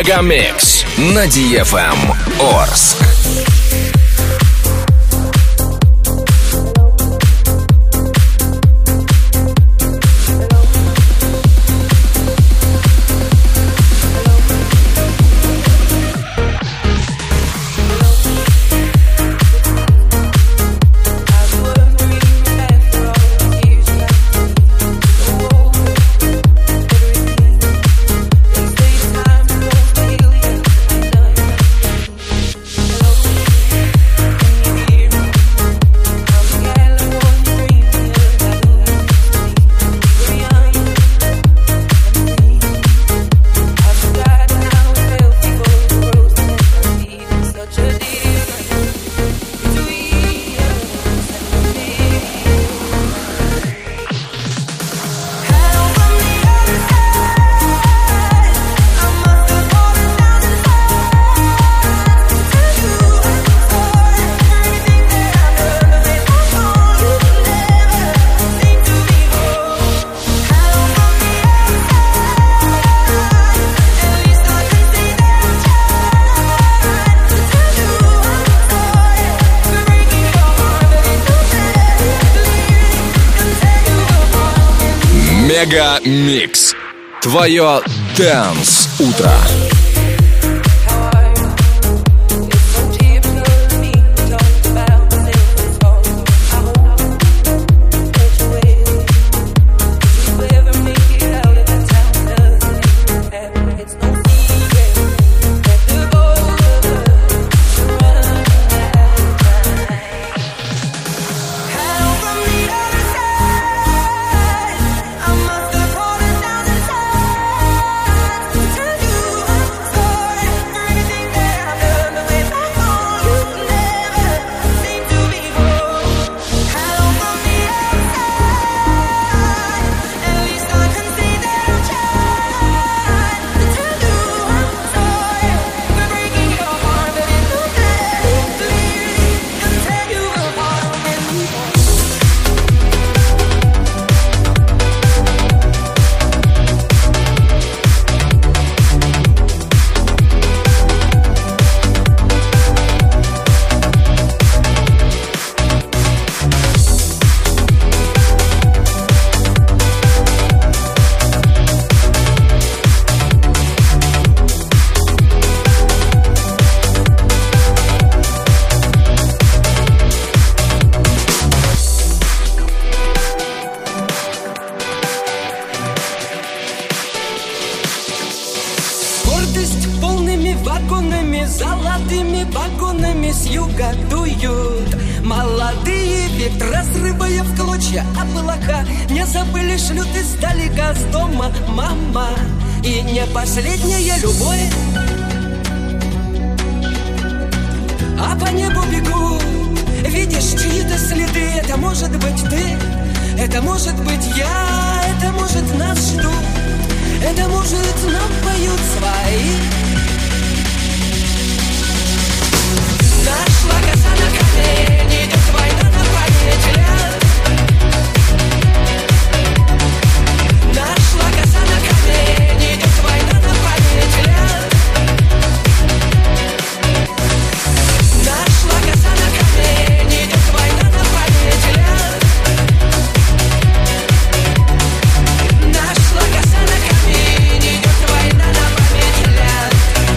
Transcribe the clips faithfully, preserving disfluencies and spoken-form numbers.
Мегамикс на ди эф эм Орск. Мегамикс. Твое Dance утро. Вагонами, золотыми вагонами с юга дуют молодые ветра, срывая в клочья облака. Не забыли, шлют издалека с дома мама. И не последняя любовь, а по небу бегут. Видишь чьи-то следы, это может быть ты, это может быть я, это может нас ждут, это может нам поют свои. Нашла коса на колени, идет война на память лет. Нашла коса на колени, идет война на память лет. Нашла коса на колени, идет война на память лет. Нашла коса на колени, идет война на память лет.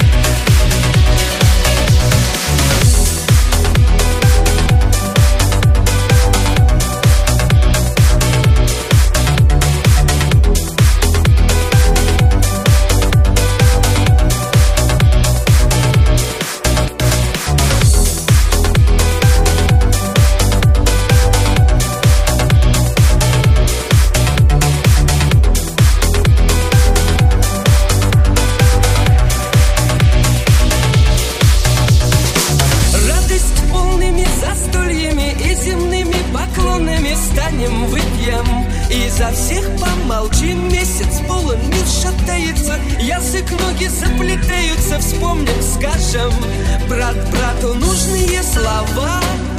За всех помолчим, месяц полон, мир шатается, язык, ноги заплетаются, вспомним, скажем, брат брату нужные слова.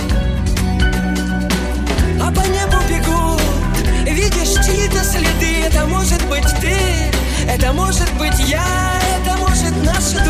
А по небу бегут, видишь чьи-то следы, это может быть ты, это может быть я, это может наш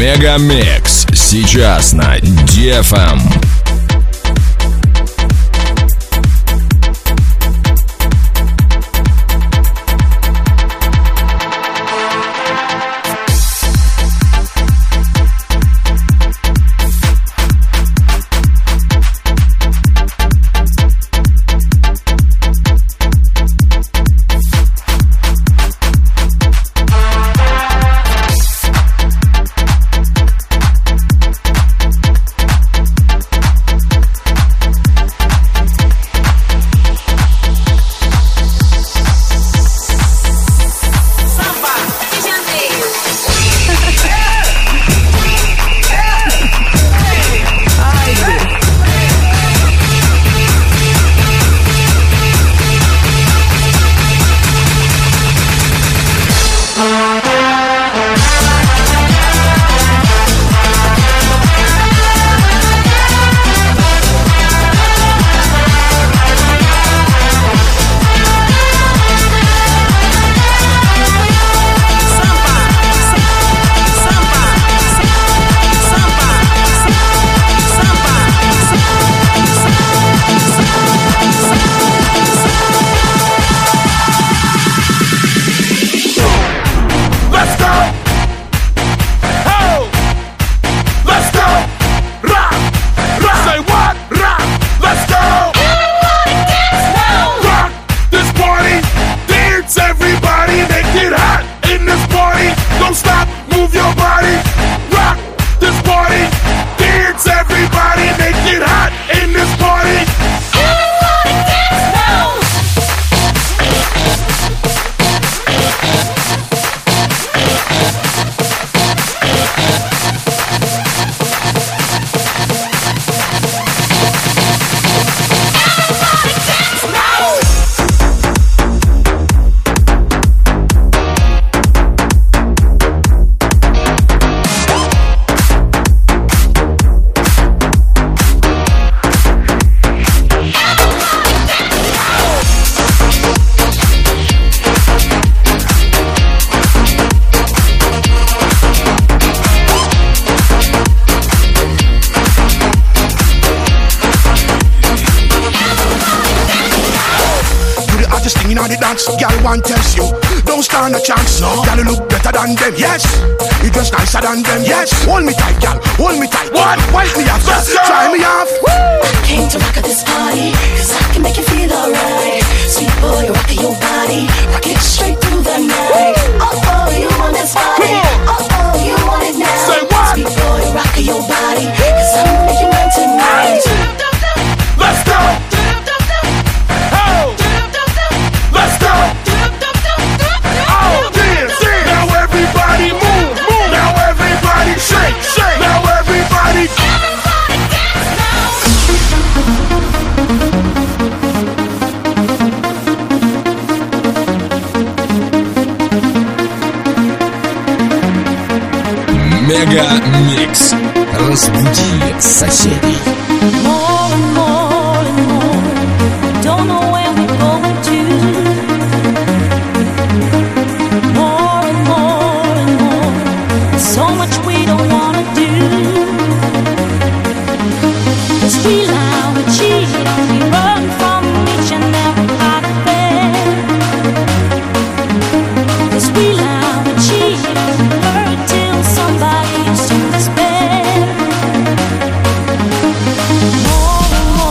Мегамикс сейчас на ди эф эм. Girl want test you, don't stand a chance. No. Girl you look better than them. Yes, you dress nicer than them. Yes, hold me tight, girl, hold me tight. What? Wipe me off, try me off. Woo! I came to rock at this party, cause I can make you feel alright. Sweet boy, rock your body, rock it straight through the night. Oh oh, you want this body? Oh oh, you want it now? Say what? Sweet boy, rock your body, cause I'm making mine tonight. Let's go. Shake, shake, now everybody, everybody dance now. Мегамикс. Разбуди соседей. More and more and more, don't know where we're going to. More and more and more, so much we don't wanna do. 'Cause we lie, we cheat, we run from each and every heart affair. 'Cause we lie, we cheat, we hurt till somebody is to despair. More and more.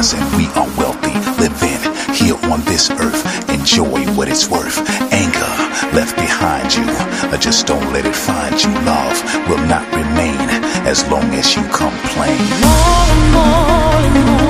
wise and we are wealthy. Living here on this earth, enjoy what it's worth. Anger left behind you, just don't let it find you. Love will not remain as long as you complain. More and more and more